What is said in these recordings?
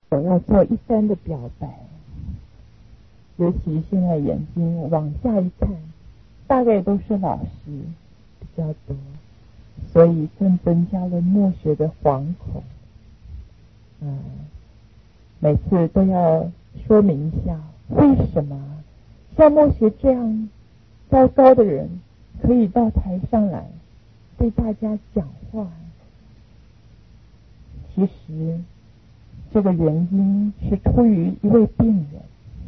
我要做一番的表白，尤其现在眼睛往下一看，大概都是老师比较多，所以更增加了默学的惶恐。每次都要说明一下，为什么像默学这样糟糕的人可以到台上来对大家讲话。其实这个原因是出于一位病人。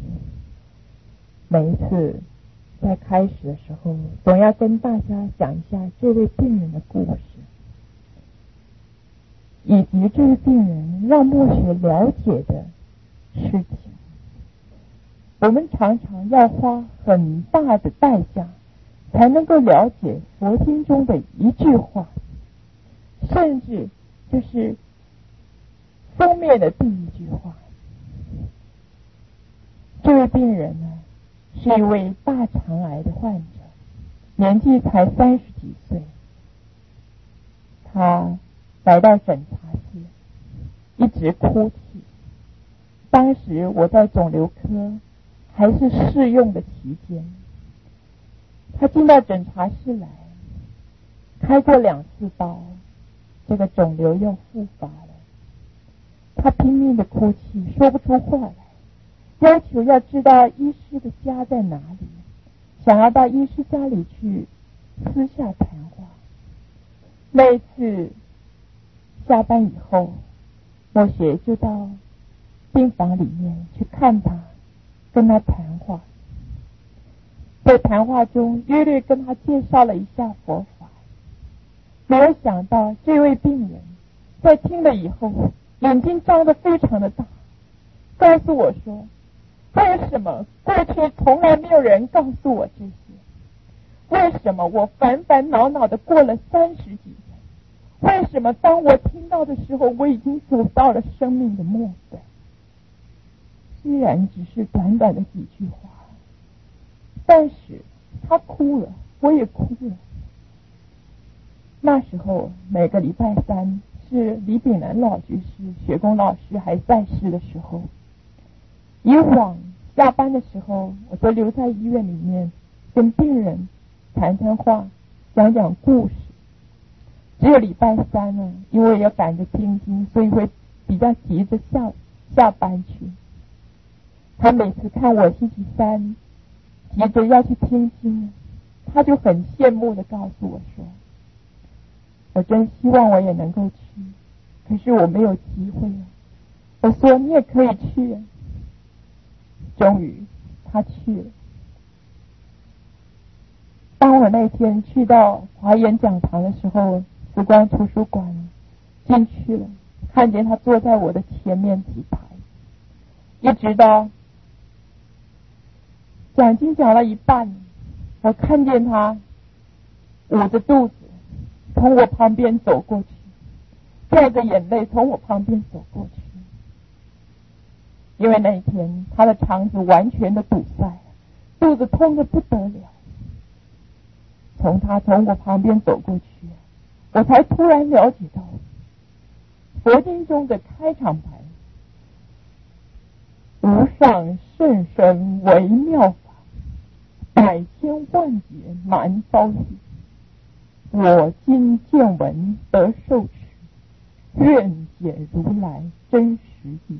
每一次在开始的时候，总要跟大家讲一下这位病人的故事，以及这位病人让默学了解的事情。我们常常要花很大的代价才能够了解佛经中的一句话，甚至就是封面的第一句话。这位病人呢，是一位大肠癌的患者，年纪才30几岁。他来到诊查室，一直哭泣。当时我在肿瘤科还是试用的期间，他进到诊查室来，开过2次刀，这个肿瘤又复发了。他拼命的哭泣，说不出话来，要求要知道医师的家在哪里，想要到医师家里去私下谈话。那一次下班以后，默学就到病房里面去看他，跟他谈话。在谈话中约略跟他介绍了一下佛法，没有想到这位病人在听了以后，眼睛张得非常的大，告诉我说，为什么过去从来没有人告诉我这些？为什么我烦烦恼恼的过了30几年？为什么当我听到的时候，我已经走到了生命的末端？虽然只是短短的几句话，但是他哭了，我也哭了。那时候每个礼拜3是李炳南老居士、学公老师还在世的时候，以往下班的时候，我都留在医院里面跟病人谈谈话，讲讲故事。只有礼拜3呢，因为要赶着听经，所以会比较急着下班去。他每次看我星期3急着要去听经，他就很羡慕的告诉我说，我真希望我也能够去，可是我没有机会啊。我说你也可以去啊。终于他去了。当我那天去到华严讲堂的时候，慈光图书馆进去了，看见他坐在我的前面几排，一直到讲经讲了一半，我看见他捂着肚子从我旁边走过去，掉着眼泪从我旁边走过去。因为那一天他的肠子完全的堵塞，肚子痛得不得了。他从我旁边走过去，我才突然了解到佛经中的开场白，无上甚深微妙法，百千万劫难遭遇。我今见闻得受持，愿解如来真实义。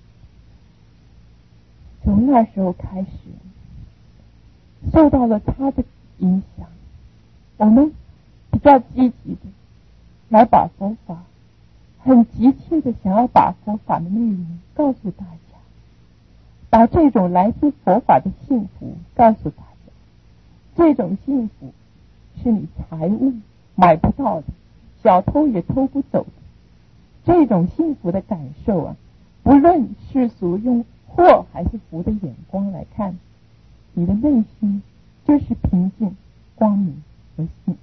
从那时候开始，受到了他的影响，我们比较积极的来把佛法，很急切的想要把佛法的内容告诉大家，把这种来自佛法的幸福告诉大家。这种幸福是你财物买不到的，小偷也偷不走的。这种幸福的感受啊，不论世俗用祸还是福的眼光来看，你的内心就是平静、光明和幸福。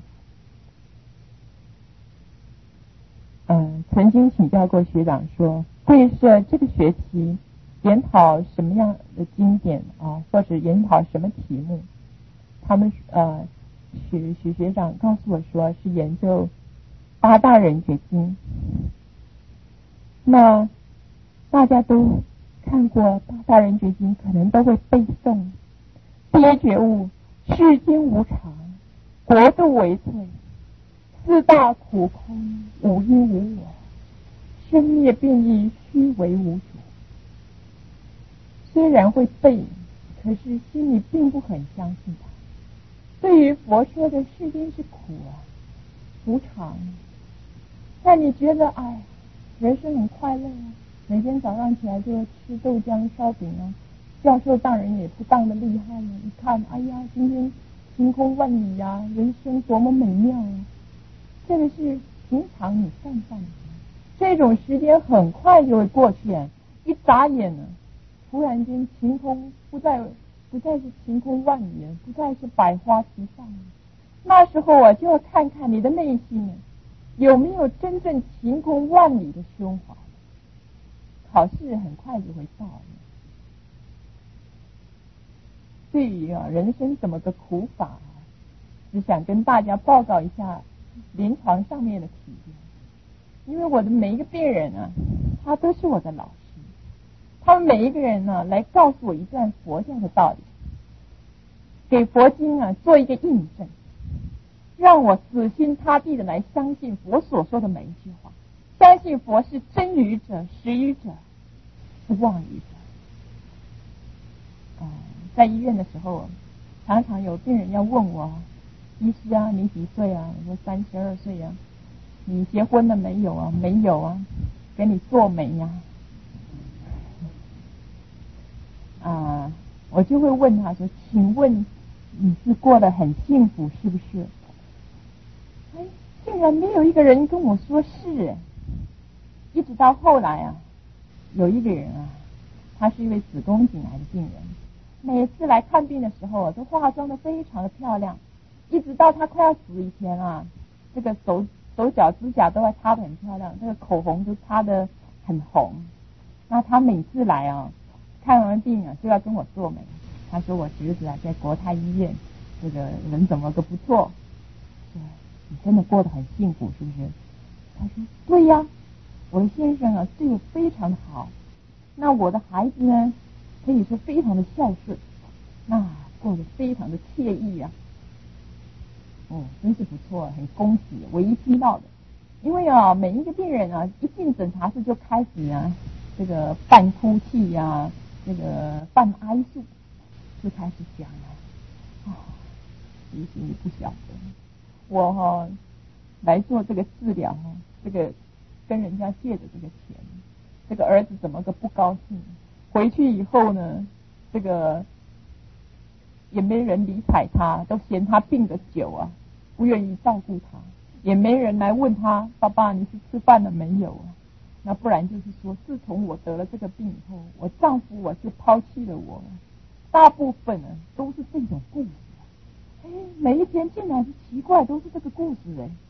曾经请教过学长说，会社这个学期研讨什么样的经典啊，或者研讨什么题目？他们许学长告诉我说是研究8大人觉经。那大家都看过《大人觉经》，可能都会背诵。第一觉悟：世间无常，国度为脆，四大苦空，无因无我，生灭变异，虚伪无主。虽然会背，可是心里并不很相信它。对于佛说的世间是苦无常，但你觉得人生很快乐每天早上起来就吃豆浆烧饼教授大人也不当的厉害一看今天晴空万里人生多么美妙这个是平常你泛泛的，这种时间很快就会过去一眨眼突然间晴空不再是晴空万里不再是百花齐放那时候就要看看你的内心有没有真正晴空万里的胸怀。考试很快就会到了。对于人生怎么个苦法只想跟大家报告一下临床上面的体验。因为我的每一个病人他都是我的老师，他们每一个人来告诉我一段佛教的道理，给佛经做一个印证，让我死心塌地的来相信佛所说的每一句话，相信佛是真语者、实语者、是妄语者。在医院的时候常常有病人要问我，医师你几岁我说32岁你结婚了没有没有给你做媒我就会问他说，请问你是过得很幸福是不是？竟然没有一个人跟我说是。一直到后来有一个人他是一位子宫颈癌的病人，每次来看病的时候都化妆得非常的漂亮，一直到他快要死以前这个手脚指甲都还擦得很漂亮，这个口红都擦得很红。那他每次来看完病就要跟我做媒。他说我侄子在国泰医院这个人怎么个不错，你真的过得很幸福是不是？他说对呀，我的先生对我非常好，那我的孩子呢可以说非常的孝顺，那过得非常的惬意真是不错，很恭喜。唯一听到的，因为每一个病人一进诊察室就开始这个半哭泣这个半哀诉，就开始讲其实你不晓得，我来做这个治疗这个跟人家借的这个钱，这个儿子怎么个不高兴，回去以后呢这个也没人理睬他，都嫌他病得久不愿意照顾他，也没人来问他，爸爸你是吃饭了没有那不然就是说，自从我得了这个病以后，我丈夫就抛弃了我。大部分都是这种故事每一天竟然是奇怪，都是这个故事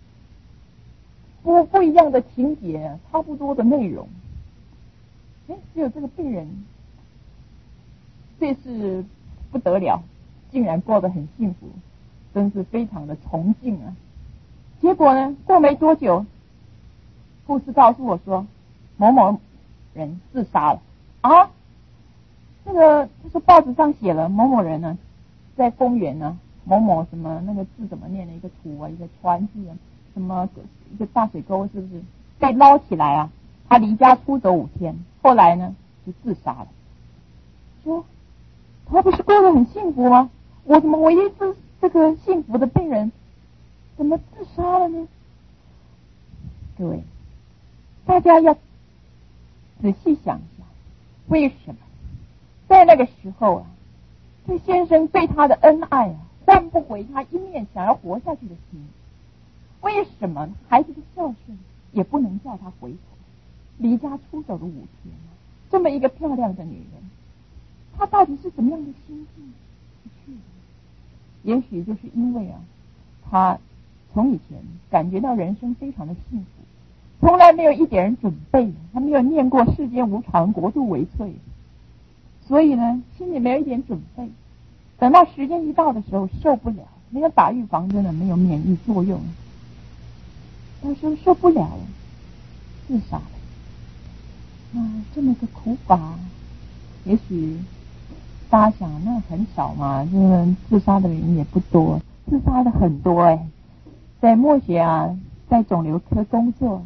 不一样的情节差不多的内容只有这个病人这是不得了，竟然过得很幸福，真是非常的崇敬结果呢过没多久，护士告诉我说某某人自杀了这个就是报纸上写了某某人在公园某某什么那个字怎么念的，一个土一个川字什么一个大水沟是不是被捞起来他离家出走5天，后来呢就自杀了。说他不是过得很幸福吗？我怎么唯一是这个幸福的病人怎么自杀了呢？各位大家要仔细想一下，为什么在那个时候这先生对他的恩爱换不回他一面想要活下去的心？为什么孩子的孝顺也不能叫他回头？离家出走了5天这么一个漂亮的女人，她到底是怎么样的心境去的？也许就是因为她从以前感觉到人生非常的幸福，从来没有一点准备，她没有念过世间无常，国度为脆，所以呢心里没有一点准备，等到时间一到的时候受不了，没有打预防针没有免疫作用，到时候受不了了，自杀了。 这么个苦法，也许大家想那很少嘛，就是自杀的人也不多，自杀的很多哎。在默学啊，在肿瘤科工作，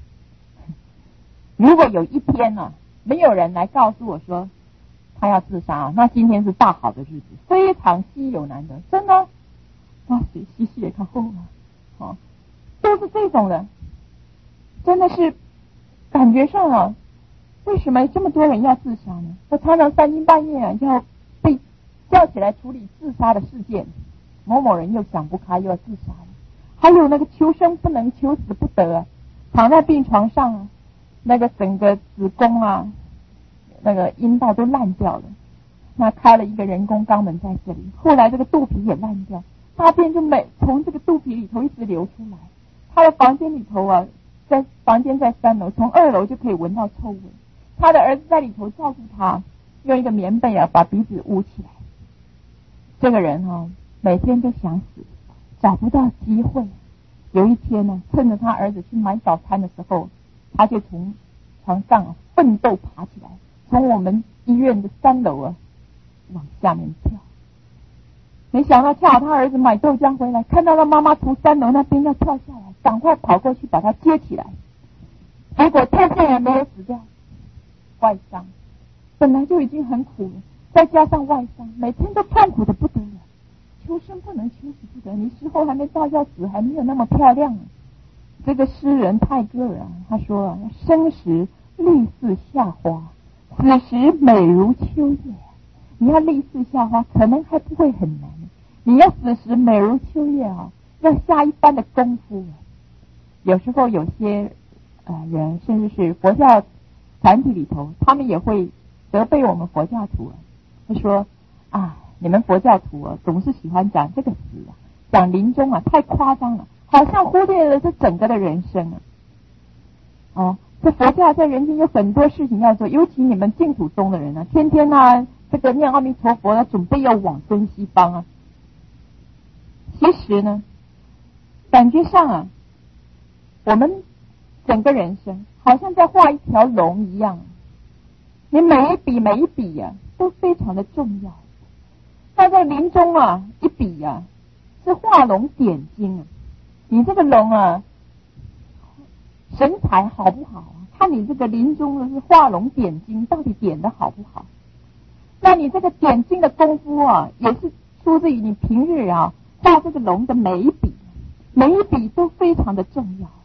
如果有一天呢，没有人来告诉我说他要自杀，那今天是大好的日子，非常稀有难得，真的。哇塞，稀也看后啊，都是这种人，真的是感觉上啊，为什么这么多人要自杀呢？我常常3更半夜啊，要被叫起来处理自杀的事件，某某人又想不开又要自杀了，还有那个求生不能求死不得，躺在病床上啊，那个整个子宫啊，那个阴道都烂掉了，那开了一个人工肛门在这里，后来这个肚皮也烂掉，大便就从这个肚皮里头一直流出来。他的房间里头啊，房间在3楼，从2楼就可以闻到臭味。他的儿子在里头照顾他，用一个棉被啊把鼻子捂起来。这个人啊，每天都想死，找不到机会。有一天呢，趁着他儿子去买早餐的时候，他就从床上奋斗爬起来，从我们医院的3楼啊往下面跳。没想到恰好他儿子买豆浆回来，看到他妈妈从3楼那边要跳下来，赶快跑过去把他接起来。结果他竟然没有死掉，外伤，本来就已经很苦了，再加上外伤，每天都痛苦的不得了。求生不能求死不得，你时候还没到要死，还没有那么漂亮啊。这个诗人泰戈尔啊，他说啊，生时丽似夏花，死时美如秋叶。你要丽似夏花，可能还不会很难。你要死时美如秋叶啊，要下一番的功夫。有时候有些人，甚至是佛教团体里头，他们也会责备我们佛教徒。他说啊，你们佛教徒啊，总是喜欢讲这个死啊，讲临终啊，太夸张了，好像忽略了这整个的人生啊。这佛教在人间有很多事情要做，尤其你们净土宗的人啊，天天啊这个念阿弥陀佛，准备要往生西方啊。其实呢，感觉上啊，我们整个人生好像在画一条龙一样，你每一笔啊都非常的重要。但在临终啊，一笔啊是画龙点睛啊，你这个龙啊神采好不好啊？看你这个临终的是画龙点睛，到底点的好不好？那你这个点睛的功夫啊，也是出自于你平日啊画这个龙的每一笔都非常的重要。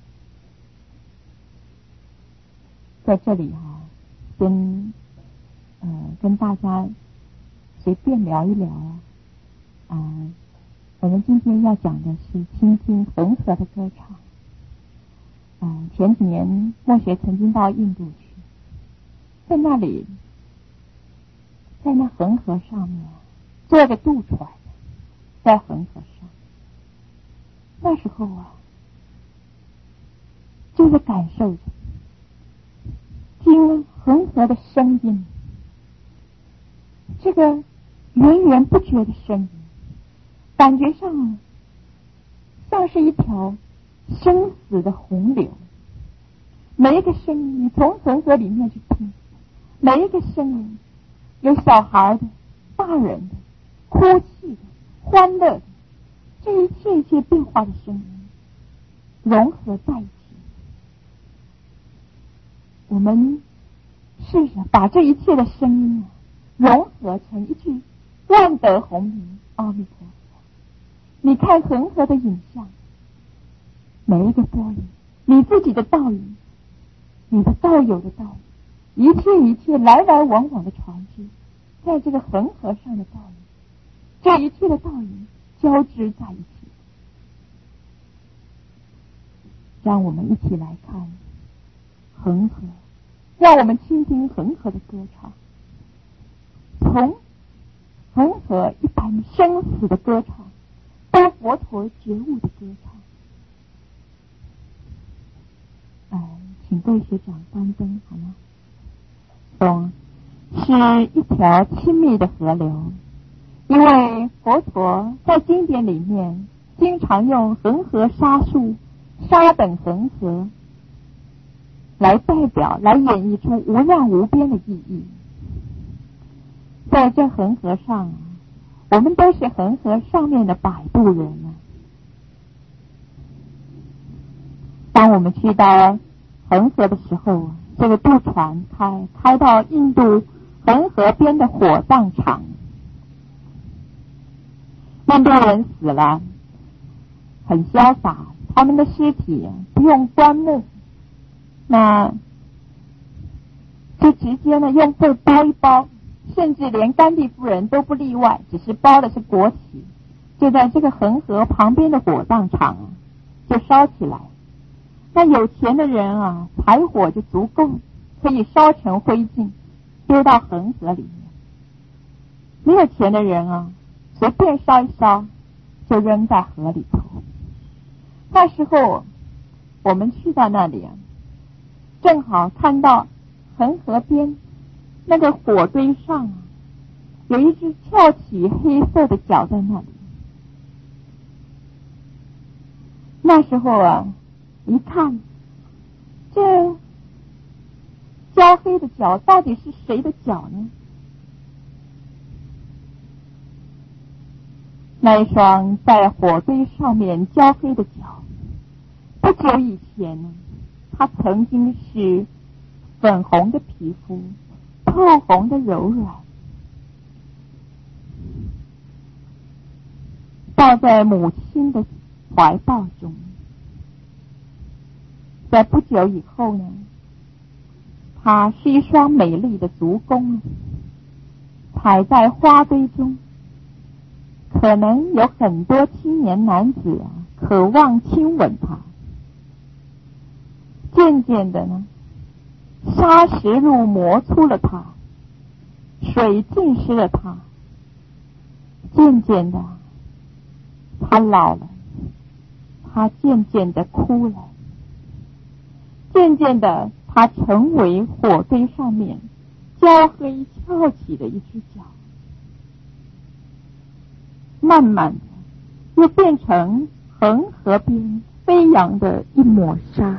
在这里跟大家随便聊一聊我们今天要讲的是倾听恒河的歌唱。前几年默学曾经到印度去，在那里，在那恒河上面坐着渡船，在恒河上，那时候啊，就是感受着听恒河的声音，这个源源不绝的声音，感觉上像是一条生死的洪流。每一个声音，你从恒河里面去听，每一个声音，有小孩的、大人的、哭泣的、欢乐的，这一切变化的声音融合在一起。我们试着把这一切的声音融合成一句万德洪名阿弥陀佛。你看恒河的影像，每一个波音，你自己的倒影，你的道友的道影，一切来来往往的传递，在这个恒河上的道影，这一切的道影交织在一起。让我们一起来看恒河，让我们倾听恒河的歌唱，从恒河一般生死的歌唱，到佛陀觉悟的歌唱。请各位学长关灯好吗？东是一条亲密的河流，因为佛陀在经典里面经常用恒河沙数、沙等恒河来代表，来演绎出无量无边的意义。在这恒河上，我们都是恒河上面的摆渡人啊。当我们去到恒河的时候，这个渡船开到印度恒河边的火葬场，印度人死了，很潇洒，他们的尸体不用棺木，那就直接呢用布包一包，甚至连甘地夫人都不例外，只是包的是国旗，就在这个恒河旁边的火葬场就烧起来。那有钱的人柴火就足够，可以烧成灰烬，丢到恒河里面。没有钱的人随便烧一烧，就扔在河里头。那时候我们去到那里正好看到恒河边那个火堆上有一只翘起黑色的脚在那里。那时候一看，这焦黑的脚到底是谁的脚呢？那一双在火堆上面焦黑的脚，不久以前呢，它曾经是粉红的皮肤，透红的柔软，抱在母亲的怀抱中。在不久以后呢，它是一双美丽的足弓，踩在花堆中，可能有很多青年男子渴望亲吻它。渐渐的呢，砂石路磨粗了它，水浸湿了它，渐渐的它老了，它渐渐的枯了，渐渐的它成为火堆上面焦黑翘起的一只脚，慢慢的又变成恒河边飞扬的一抹沙。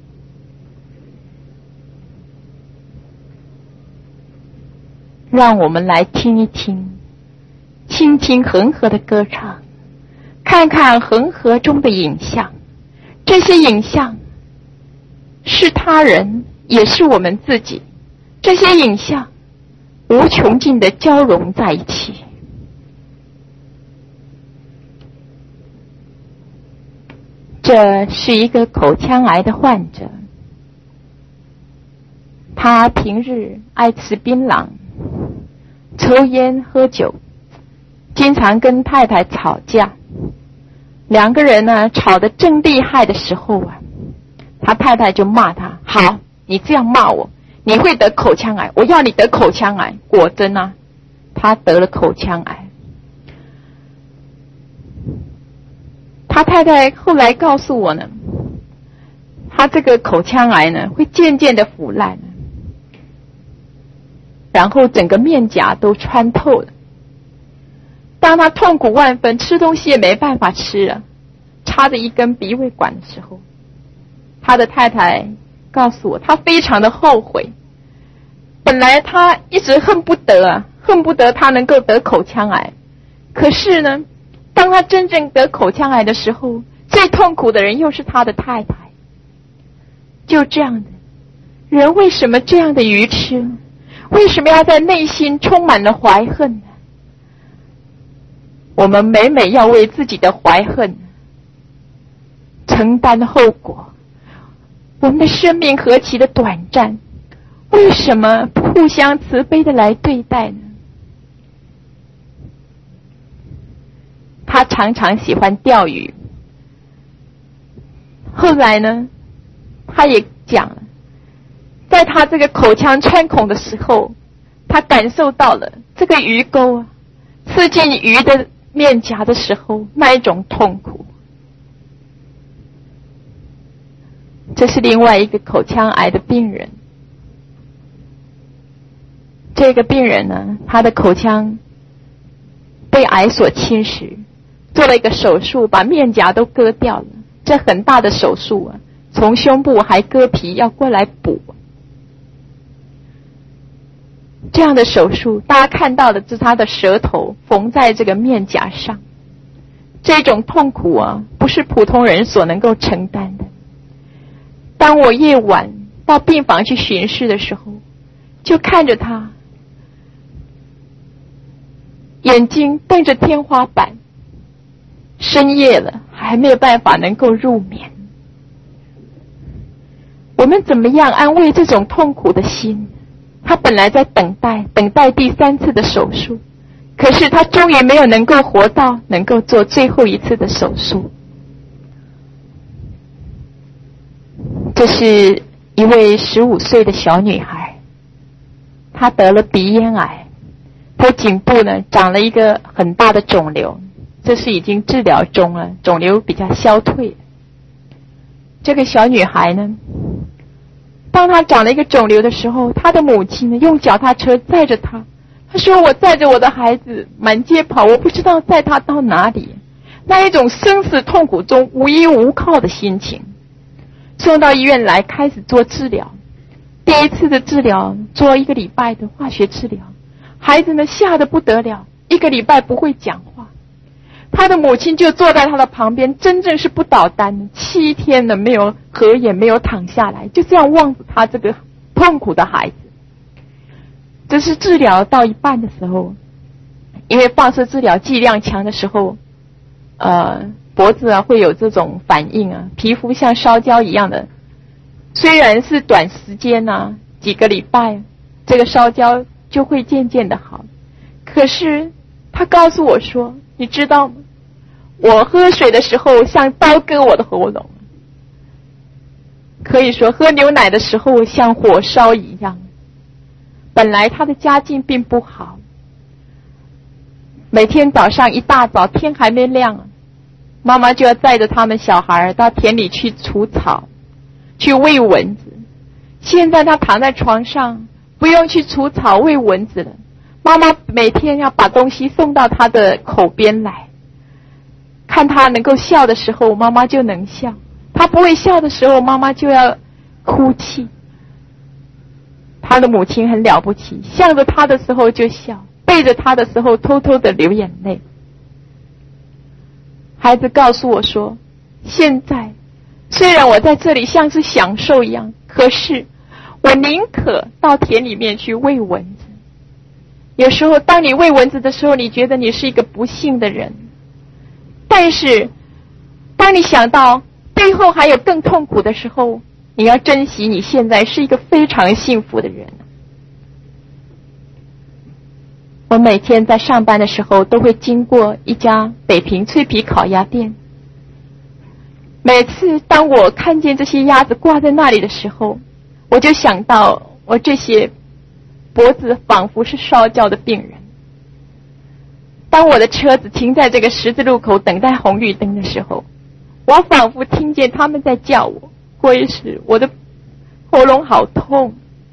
让我们来听一听，倾听恒河的歌唱，看看恒河中的影像。这些影像是他人，也是我们自己，这些影像无穷尽的交融在一起。这是一个口腔癌的患者，他平日爱吃槟榔，抽烟喝酒，经常跟太太吵架。两个人呢吵得正厉害的时候他太太就骂他，好，你这样骂我，你会得口腔癌，我要你得口腔癌。果真他得了口腔癌。他太太后来告诉我呢，他这个口腔癌呢会渐渐的腐烂，然后整个面颊都穿透了。当他痛苦万分，吃东西也没办法吃了，插着一根鼻胃管的时候，他的太太告诉我，他非常的后悔。本来他一直恨不得他能够得口腔癌，可是呢，当他真正得口腔癌的时候，最痛苦的人又是他的太太。就这样的人，为什么这样的愚痴呢？为什么要在内心充满了怀恨呢？我们每每要为自己的怀恨承担后果。我们的生命何其的短暂，为什么不互相慈悲的来对待呢？他常常喜欢钓鱼，后来呢，他也讲了，在他这个口腔穿孔的时候，他感受到了这个鱼钩刺进鱼的面颊的时候那一种痛苦。这是另外一个口腔癌的病人。这个病人呢，他的口腔被癌所侵蚀，做了一个手术，把面颊都割掉了。这很大的手术从胸部还割皮要过来补。这样的手术，大家看到的是他的舌头缝在这个面颊上，这种痛苦啊，不是普通人所能够承担的。当我夜晚到病房去巡视的时候，就看着他眼睛瞪着天花板，深夜了还没有办法能够入眠。我们怎么样安慰这种痛苦的心？他本来在等待第3次的手术，可是他终于没有能够活到能够做最后一次的手术。这是一位15岁的小女孩，她得了鼻咽癌，她颈部呢长了一个很大的肿瘤，这是已经治疗中了，肿瘤比较消退。这个小女孩呢，当她长了一个肿瘤的时候，她的母亲呢用脚踏车载着她，她说我载着我的孩子满街跑，我不知道载她到哪里，那一种生死痛苦中无依无靠的心情。送到医院来开始做治疗，第一次的治疗做1个礼拜的化学治疗，孩子呢吓得不得了，1个礼拜不会讲话，他的母亲就坐在他的旁边，真正是不倒单，7天了没有合眼，没有躺下来，就这样望着他这个痛苦的孩子。这是治疗到一半的时候，因为放射治疗剂量强的时候，脖子啊会有这种反应啊，皮肤像烧焦一样的，虽然是短时间啊，几个礼拜，这个烧焦就会渐渐的好。可是他告诉我说，你知道吗？我喝水的时候像刀割我的喉咙，可以说喝牛奶的时候像火烧一样。本来他的家境并不好，每天早上一大早天还没亮，妈妈就要载着他们小孩到田里去除草，去喂蚊子。现在他躺在床上，不用去除草喂蚊子了，妈妈每天要把东西送到他的口边来，看他能够笑的时候妈妈就能笑，他不会笑的时候妈妈就要哭泣。他的母亲很了不起，向着他的时候就笑，背着他的时候偷偷的流眼泪。孩子告诉我说，现在虽然我在这里像是享受一样，可是我宁可到田里面去喂蚊子。有时候当你喂蚊子的时候，你觉得你是一个不幸的人，但是当你想到背后还有更痛苦的时候，你要珍惜你现在是一个非常幸福的人。我每天在上班的时候都会经过一家北平脆皮烤鸭店，每次当我看见这些鸭子挂在那里的时候，我就想到我这些脖子仿佛是烧焦的病人。当我的车子停在这个十字路口等待红绿灯的时候，我仿佛听见他们在叫我，或是我的喉咙好痛。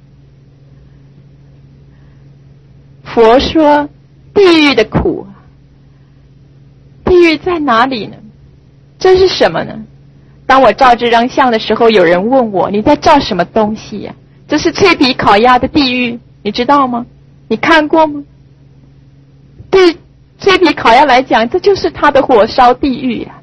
佛说地狱的苦，地狱在哪里呢？这是什么呢？当我照这张相的时候，有人问我，你在照什么东西呀？这是脆皮烤鸭的地狱，你知道吗？你看过吗？对脆皮烤鸭来讲，这就是它的火烧地狱呀。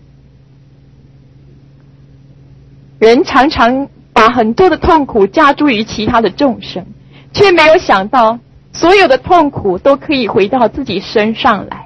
人常常把很多的痛苦加诸于其他的众生，却没有想到所有的痛苦都可以回到自己身上来。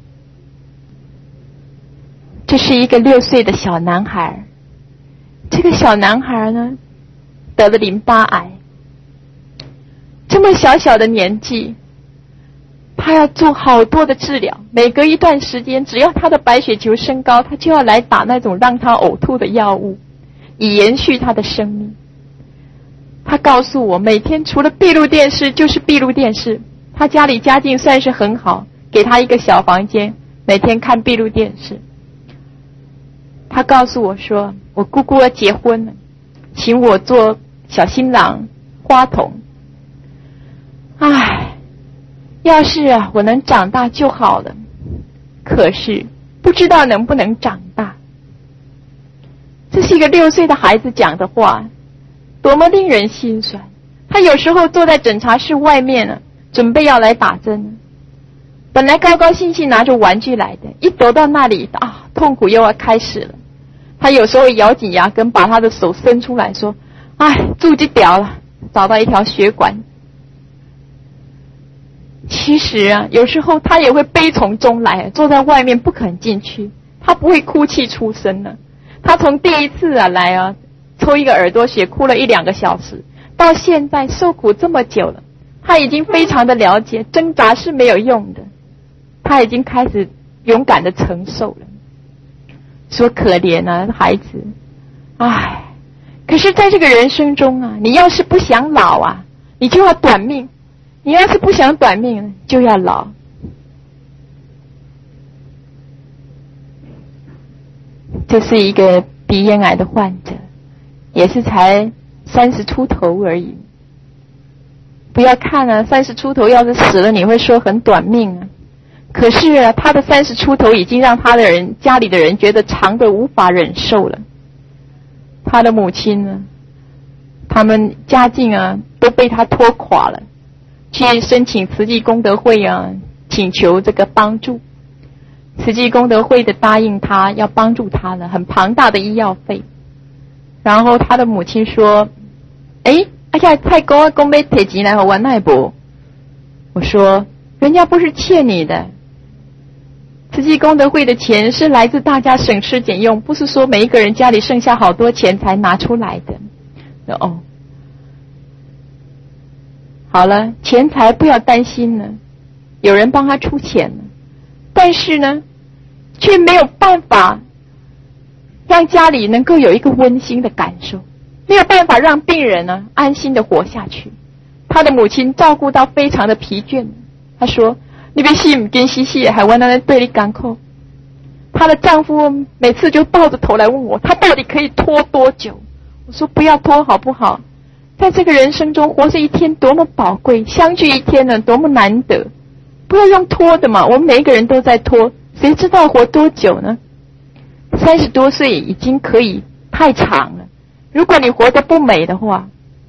这是一个6岁的小男孩，这个小男孩呢，得了淋巴癌。这么小小的年纪，他要做好多的治疗，每隔一段时间，只要他的白血球升高，他就要来打那种让他呕吐的药物，以延续他的生命。他告诉我，每天除了闭路电视就是闭路电视，他家里家境算是很好，给他一个小房间，每天看闭路电视。他告诉我说，我姑姑要结婚了，请我做小新郎花童。唉，要是我能长大就好了，可是不知道能不能长大。这是一个6岁的孩子讲的话，多么令人心酸。他有时候坐在诊察室外面呢，准备要来打针，本来高高兴兴拿着玩具来的，一走到那里啊，痛苦又要开始了。他有时候咬紧牙根，把他的手伸出来说：哎，住就掉了，找到一条血管。其实啊，有时候他也会悲从中来，坐在外面不肯进去。他不会哭泣出声了。他从第一次来抽一个耳朵血哭了1-2个小时，到现在受苦这么久了，他已经非常的了解挣扎是没有用的，他已经开始勇敢的承受了。说可怜啊孩子，唉，可是在这个人生中啊，你要是不想老啊，你就要短命；你要是不想短命，就要老。这是一个鼻咽癌的患者，也是才30出头而已。不要看啊，30出头要是死了，你会说很短命啊。可是啊，他的30出头已经让他的人家里的人觉得长得无法忍受了。他的母亲呢，他们家境啊都被他拖垮了，去申请慈济功德会啊，请求这个帮助。慈济功德会的答应他要帮助他了，很庞大的医药费。然后他的母亲说：蔡公啊，公要提钱来给我那不？我说人家不是欠你的，慈济功德会的钱是来自大家省吃俭用，不是说每一个人家里剩下好多钱才拿出来的。哦，好了，钱财不要担心了，有人帮他出钱了。但是呢，却没有办法让家里能够有一个温馨的感受，没有办法让病人呢安心的活下去。他的母亲照顾到非常的疲倦，他说：“你别洗不跟洗洗，还问他对你港口。”她的丈夫每次就抱着头来问我，他到底可以拖多久？我说不要拖好不好？在这个人生中，活着一天多么宝贵，相聚一天呢多么难得。不要用拖的嘛，我们每一个人都在拖，谁知道活多久呢？30多岁已经可以太长了，如果你活得不美的话。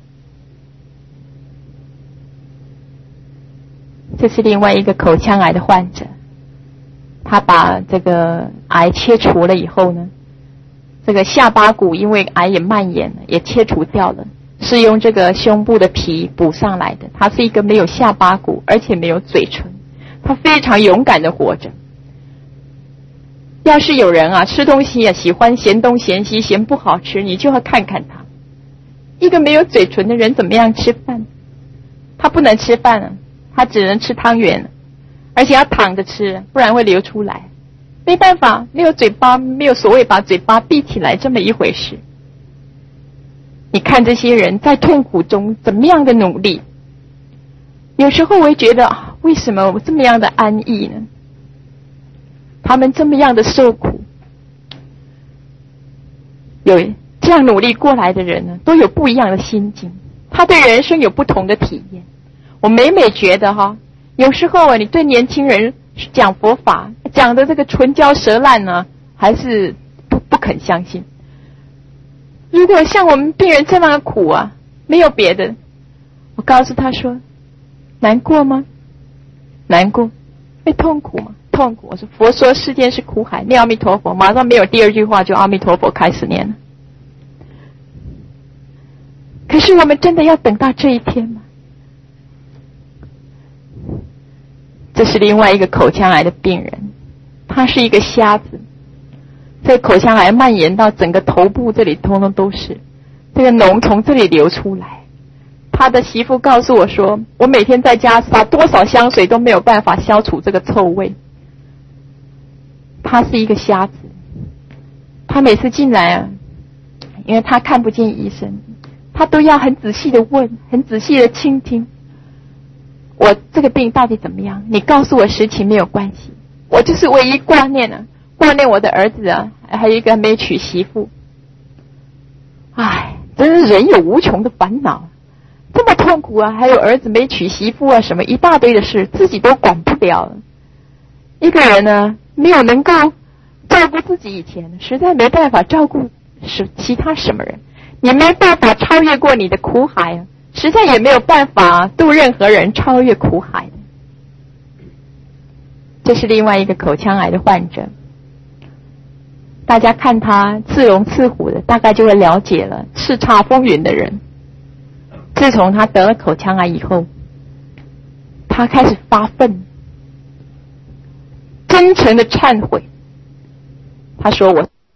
这是另外一个口腔癌的患者，他把这个癌切除了以后呢，这个下巴骨因为癌也蔓延了，也切除掉了，是用这个胸部的皮补上来的。他是一个没有下巴骨，而且没有嘴唇，他非常勇敢的活着。要是有人啊吃东西啊喜欢嫌东嫌西，嫌不好吃，你就要看看他。一个没有嘴唇的人怎么样吃饭？他不能吃饭啊，他只能吃汤圆，而且要躺着吃，不然会流出来。没办法，没有嘴巴，没有所谓把嘴巴闭起来这么一回事。你看这些人在痛苦中怎么样的努力，有时候我会觉得为什么我这么样的安逸呢？他们这么样的受苦，有这样努力过来的人呢，都有不一样的心境，他对人生有不同的体验。我每每觉得有时候你对年轻人讲佛法讲的这个唇焦舌烂呢，还是不肯相信。如果像我们病人这么的苦啊，没有别的，我告诉他说，难过吗？难过。会痛苦吗？痛苦。我说佛说世间是苦海，念阿弥陀佛，马上没有第二句话就阿弥陀佛开始念了。可是我们真的要等到这一天吗？这是另外一个口腔癌的病人，他是一个瞎子，这个口腔癌蔓延到整个头部这里通通都是，这个脓从这里流出来。他的媳妇告诉我说，我每天在家撒多少香水都没有办法消除这个臭味。他是一个瞎子，他每次进来啊，因为他看不见医生，他都要很仔细的问，很仔细的倾听。我这个病到底怎么样？你告诉我实情没有关系，我就是唯一挂念我的儿子啊，还有一个没娶媳妇。唉，真是人有无穷的烦恼。这么痛苦啊，还有儿子没娶媳妇啊，什么一大堆的事，自己都管不了了。一个人呢，没有能够照顾自己以前，实在没办法照顾是其他什么人，你没办法超越过你的苦海啊，实在也没有办法度任何人超越苦海的。这是另外一个口腔癌的患者，大家看他似龙似虎的，大概就会了解了叱咤风云的人。自从他得了口腔癌以后，他开始发愤，真诚的忏悔。他说：我